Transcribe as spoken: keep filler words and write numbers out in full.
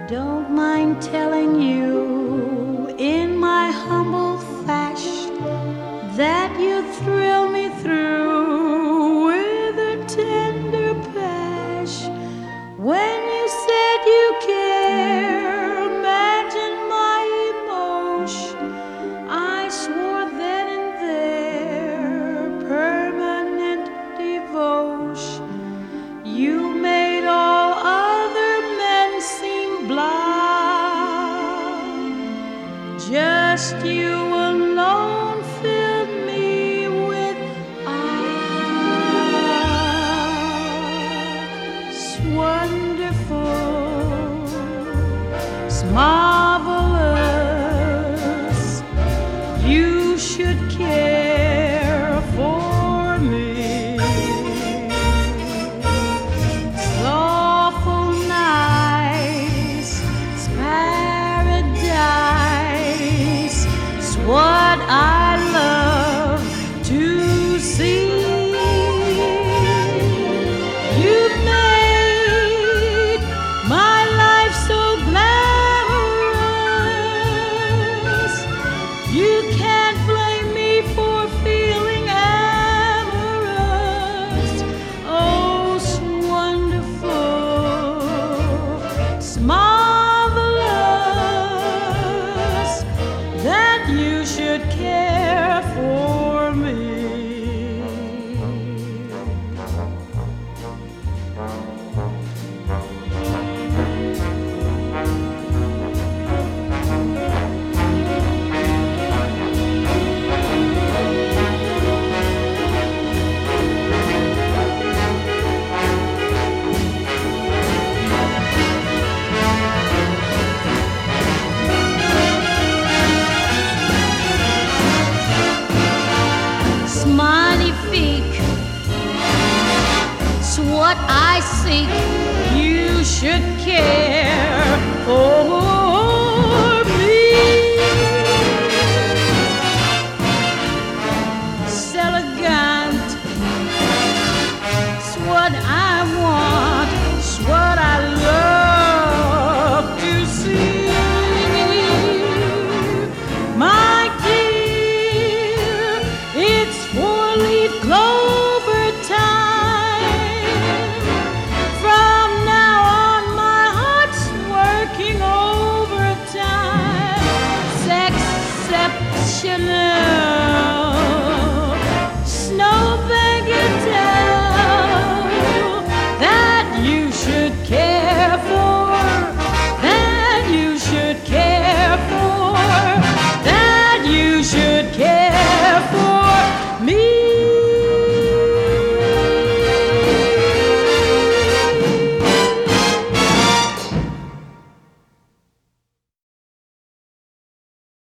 don't mind telling you in my humble fashion that you thrill me through with a tender passion. When you said you care, imagine my emotion. I swore then and there permanent devotion. You made all other men seem blind. Just you alone filled me with eyes wonderful, marvelous. You should care for me. Soulful nights, it's paradise. It's what I love to see. You've made my life so glamorous. You can't blame me for feeling amorous. Oh, it's wonderful, it's marvelous that you should care for me. Magnifique, it's what I seek. You should care for me. It's elegant, it's what I want, it's what I love to see. My dear, it's four-leaf clover time. From now on, my heart's working overtime. It's exceptional.